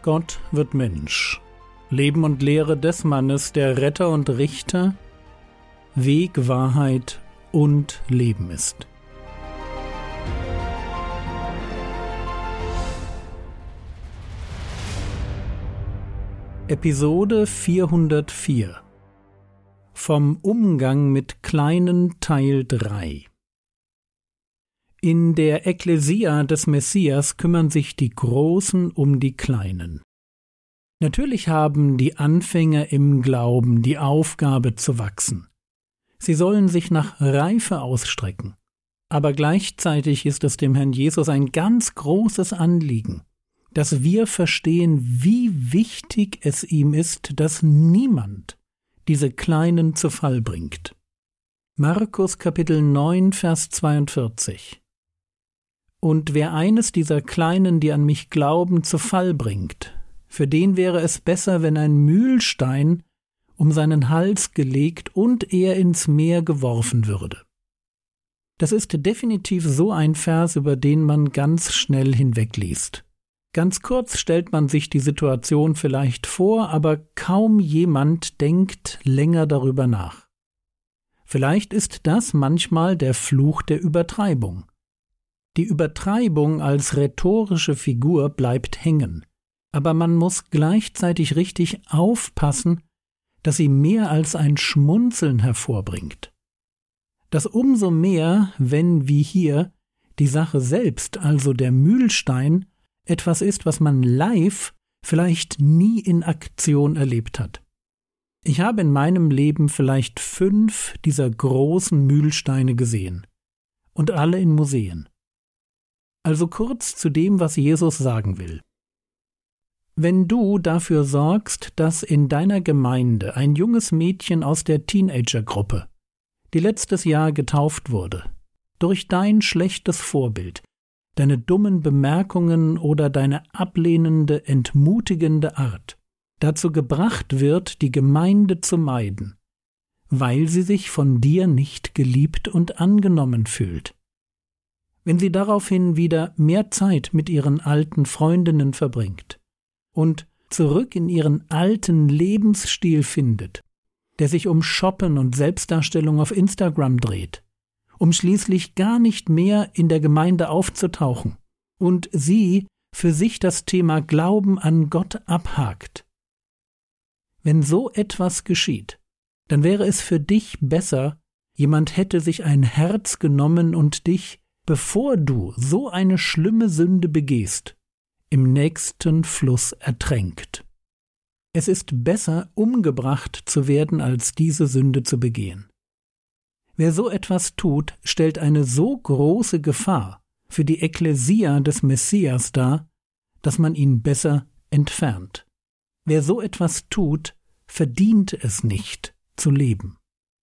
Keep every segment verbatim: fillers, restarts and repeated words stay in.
Gott wird Mensch. Leben und Lehre des Mannes, der Retter und Richter, Weg, Wahrheit und Leben ist. Episode vierhundertvier. Vom Umgang mit Kleinen Teil drei. In der Ekklesia des Messias kümmern sich die Großen um die Kleinen. Natürlich haben die Anfänger im Glauben die Aufgabe zu wachsen. Sie sollen sich nach Reife ausstrecken. Aber gleichzeitig ist es dem Herrn Jesus ein ganz großes Anliegen, dass wir verstehen, wie wichtig es ihm ist, dass niemand diese Kleinen zu Fall bringt. Markus Kapitel neun, Vers zweiundvierzig. Und wer eines dieser Kleinen, die an mich glauben, zu Fall bringt, für den wäre es besser, wenn ein Mühlstein um seinen Hals gelegt und er ins Meer geworfen würde. Das ist definitiv so ein Vers, über den man ganz schnell hinwegliest. Ganz kurz stellt man sich die Situation vielleicht vor, aber kaum jemand denkt länger darüber nach. Vielleicht ist das manchmal der Fluch der Übertreibung. Die Übertreibung als rhetorische Figur bleibt hängen, aber man muss gleichzeitig richtig aufpassen, dass sie mehr als ein Schmunzeln hervorbringt. Das umso mehr, wenn wie hier die Sache selbst, also der Mühlstein, etwas ist, was man live vielleicht nie in Aktion erlebt hat. Ich habe in meinem Leben vielleicht fünf dieser großen Mühlsteine gesehen und alle in Museen. Also kurz zu dem, was Jesus sagen will. Wenn du dafür sorgst, dass in deiner Gemeinde ein junges Mädchen aus der Teenagergruppe, die letztes Jahr getauft wurde, durch dein schlechtes Vorbild, deine dummen Bemerkungen oder deine ablehnende, entmutigende Art dazu gebracht wird, die Gemeinde zu meiden, weil sie sich von dir nicht geliebt und angenommen fühlt. Wenn sie daraufhin wieder mehr Zeit mit ihren alten Freundinnen verbringt und zurück in ihren alten Lebensstil findet, der sich um Shoppen und Selbstdarstellung auf Instagram dreht, um schließlich gar nicht mehr in der Gemeinde aufzutauchen und sie für sich das Thema Glauben an Gott abhakt. Wenn so etwas geschieht, dann wäre es für dich besser, jemand hätte sich ein Herz genommen und dich, bevor du so eine schlimme Sünde begehst, im nächsten Fluss ertränkt. Es ist besser, umgebracht zu werden, als diese Sünde zu begehen. Wer so etwas tut, stellt eine so große Gefahr für die Ekklesia des Messias dar, dass man ihn besser entfernt. Wer so etwas tut, verdient es nicht zu leben.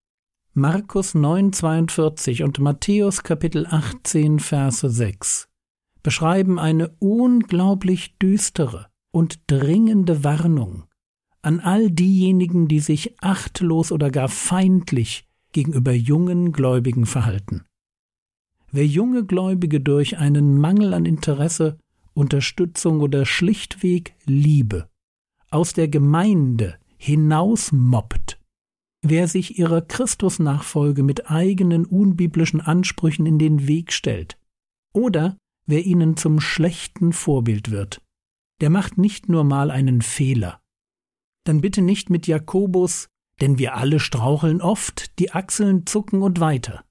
Markus neun, zweiundvierzig und Matthäus Kapitel achtzehn, Verse sechs beschreiben eine unglaublich düstere und dringende Warnung an all diejenigen, die sich achtlos oder gar feindlich gegenüber jungen Gläubigen verhalten. Wer junge Gläubige durch einen Mangel an Interesse, Unterstützung oder schlichtweg Liebe aus der Gemeinde hinausmobbt, wer sich ihrer Christusnachfolge mit eigenen unbiblischen Ansprüchen in den Weg stellt oder wer ihnen zum schlechten Vorbild wird, der macht nicht nur mal einen Fehler. Dann bitte nicht mit Jakobus, denn wir alle straucheln oft, die Achseln zucken und weiter.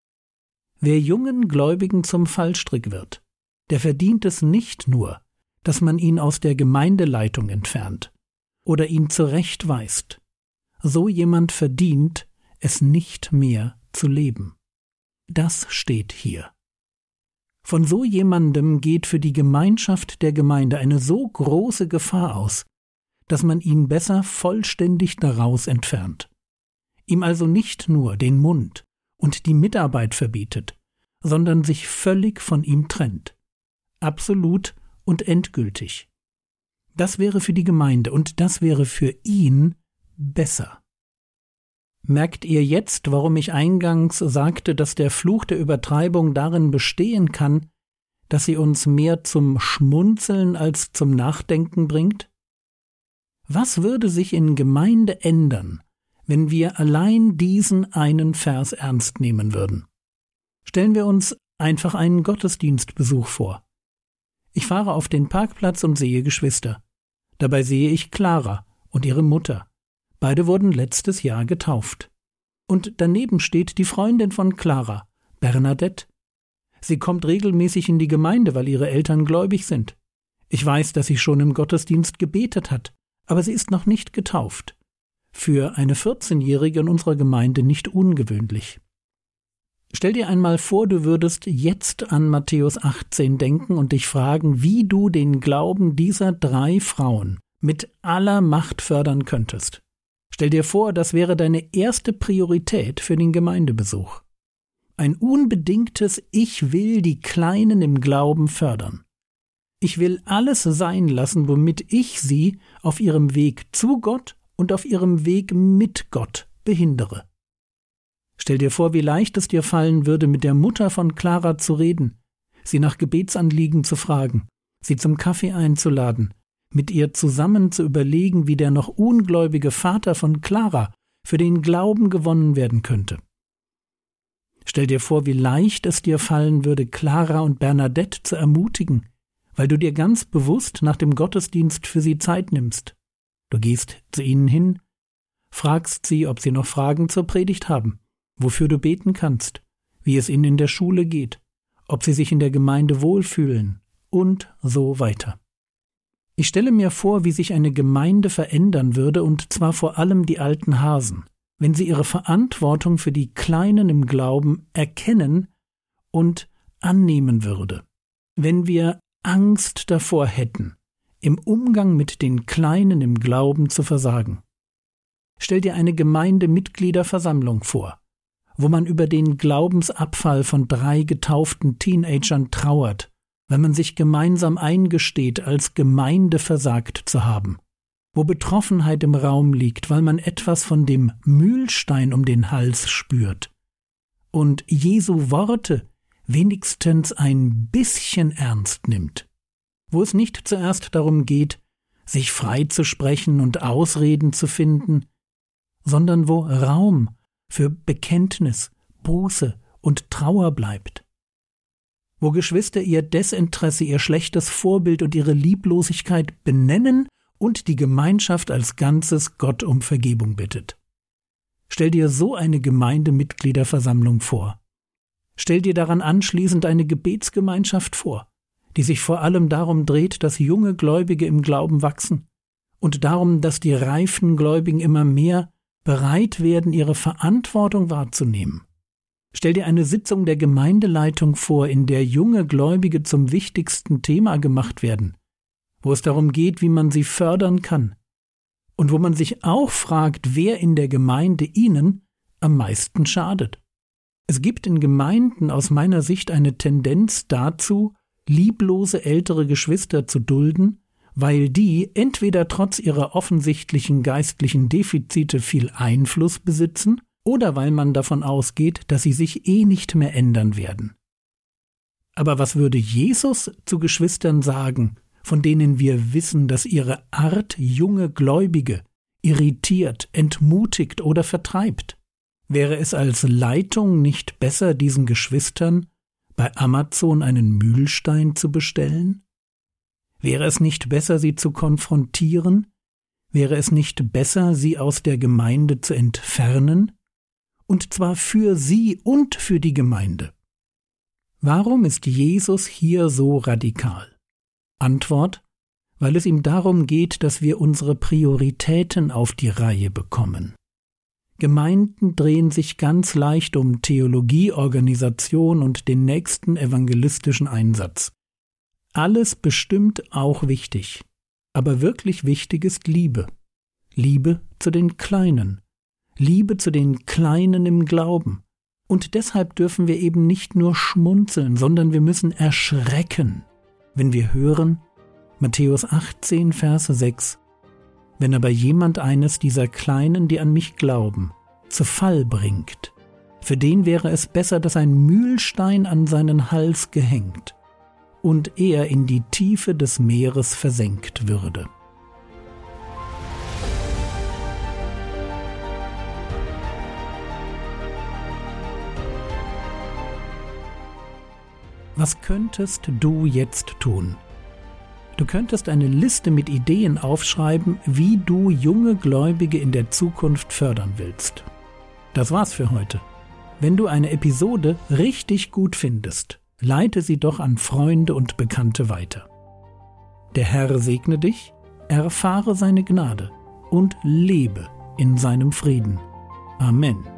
Wer jungen Gläubigen zum Fallstrick wird, der verdient es nicht nur, dass man ihn aus der Gemeindeleitung entfernt oder ihn zurechtweist. So jemand verdient es nicht mehr zu leben. Das steht hier. Von so jemandem geht für die Gemeinschaft der Gemeinde eine so große Gefahr aus, dass man ihn besser vollständig daraus entfernt. Ihm also nicht nur den Mund und die Mitarbeit verbietet, sondern sich völlig von ihm trennt. Absolut und endgültig. Das wäre für die Gemeinde und das wäre für ihn besser. Merkt ihr jetzt, warum ich eingangs sagte, dass der Fluch der Übertreibung darin bestehen kann, dass sie uns mehr zum Schmunzeln als zum Nachdenken bringt? Was würde sich in Gemeinde ändern, wenn wir allein diesen einen Vers ernst nehmen würden? Stellen wir uns einfach einen Gottesdienstbesuch vor. Ich fahre auf den Parkplatz und sehe Geschwister. Dabei sehe ich Clara und ihre Mutter. Beide wurden letztes Jahr getauft. Und daneben steht die Freundin von Clara, Bernadette. Sie kommt regelmäßig in die Gemeinde, weil ihre Eltern gläubig sind. Ich weiß, dass sie schon im Gottesdienst gebetet hat, aber sie ist noch nicht getauft. Für eine vierzehnjährige in unserer Gemeinde nicht ungewöhnlich. Stell dir einmal vor, du würdest jetzt an Matthäus achtzehn denken und dich fragen, wie du den Glauben dieser drei Frauen mit aller Macht fördern könntest. Stell dir vor, das wäre deine erste Priorität für den Gemeindebesuch. Ein unbedingtes Ich will die Kleinen im Glauben fördern. Ich will alles sein lassen, womit ich sie auf ihrem Weg zu Gott und auf ihrem Weg mit Gott behindere. Stell dir vor, wie leicht es dir fallen würde, mit der Mutter von Clara zu reden, sie nach Gebetsanliegen zu fragen, sie zum Kaffee einzuladen, mit ihr zusammen zu überlegen, wie der noch ungläubige Vater von Clara für den Glauben gewonnen werden könnte. Stell dir vor, wie leicht es dir fallen würde, Clara und Bernadette zu ermutigen, weil du dir ganz bewusst nach dem Gottesdienst für sie Zeit nimmst. Du gehst zu ihnen hin, fragst sie, ob sie noch Fragen zur Predigt haben, wofür du beten kannst, wie es ihnen in der Schule geht, ob sie sich in der Gemeinde wohlfühlen und so weiter. Ich stelle mir vor, wie sich eine Gemeinde verändern würde, und zwar vor allem die alten Hasen, wenn sie ihre Verantwortung für die Kleinen im Glauben erkennen und annehmen würde. Wenn wir Angst davor hätten, im Umgang mit den Kleinen im Glauben zu versagen. Stell dir eine Gemeindemitgliederversammlung vor, wo man über den Glaubensabfall von drei getauften Teenagern trauert, wenn man sich gemeinsam eingesteht, als Gemeinde versagt zu haben, wo Betroffenheit im Raum liegt, weil man etwas von dem Mühlstein um den Hals spürt und Jesu Worte wenigstens ein bisschen ernst nimmt, wo es nicht zuerst darum geht, sich frei zu sprechen und Ausreden zu finden, sondern wo Raum für Bekenntnis, Buße und Trauer bleibt, wo Geschwister ihr Desinteresse, ihr schlechtes Vorbild und ihre Lieblosigkeit benennen und die Gemeinschaft als Ganzes Gott um Vergebung bittet. Stell dir so eine Gemeindemitgliederversammlung vor. Stell dir daran anschließend eine Gebetsgemeinschaft vor, die sich vor allem darum dreht, dass junge Gläubige im Glauben wachsen und darum, dass die reifen Gläubigen immer mehr bereit werden, ihre Verantwortung wahrzunehmen. Stell dir eine Sitzung der Gemeindeleitung vor, in der junge Gläubige zum wichtigsten Thema gemacht werden, wo es darum geht, wie man sie fördern kann und wo man sich auch fragt, wer in der Gemeinde ihnen am meisten schadet. Es gibt in Gemeinden aus meiner Sicht eine Tendenz dazu, lieblose ältere Geschwister zu dulden, weil die entweder trotz ihrer offensichtlichen geistlichen Defizite viel Einfluss besitzen oder weil man davon ausgeht, dass sie sich eh nicht mehr ändern werden. Aber was würde Jesus zu Geschwistern sagen, von denen wir wissen, dass ihre Art junge Gläubige irritiert, entmutigt oder vertreibt? Wäre es als Leitung nicht besser, diesen Geschwistern bei Amazon einen Mühlstein zu bestellen? Wäre es nicht besser, sie zu konfrontieren? Wäre es nicht besser, sie aus der Gemeinde zu entfernen? Und zwar für sie und für die Gemeinde. Warum ist Jesus hier so radikal? Antwort: Weil es ihm darum geht, dass wir unsere Prioritäten auf die Reihe bekommen. Gemeinden drehen sich ganz leicht um Theologie, Organisation und den nächsten evangelistischen Einsatz. Alles bestimmt auch wichtig, aber wirklich wichtig ist Liebe. Liebe zu den Kleinen, Liebe zu den Kleinen im Glauben. Und deshalb dürfen wir eben nicht nur schmunzeln, sondern wir müssen erschrecken, wenn wir hören, Matthäus achtzehn, Vers sechs, wenn aber jemand eines dieser Kleinen, die an mich glauben, zu Fall bringt, für den wäre es besser, dass ein Mühlstein an seinen Hals gehängt und er in die Tiefe des Meeres versenkt würde. Was könntest du jetzt tun? Du könntest eine Liste mit Ideen aufschreiben, wie du junge Gläubige in der Zukunft fördern willst. Das war's für heute. Wenn du eine Episode richtig gut findest, leite sie doch an Freunde und Bekannte weiter. Der Herr segne dich, erfahre seine Gnade und lebe in seinem Frieden. Amen.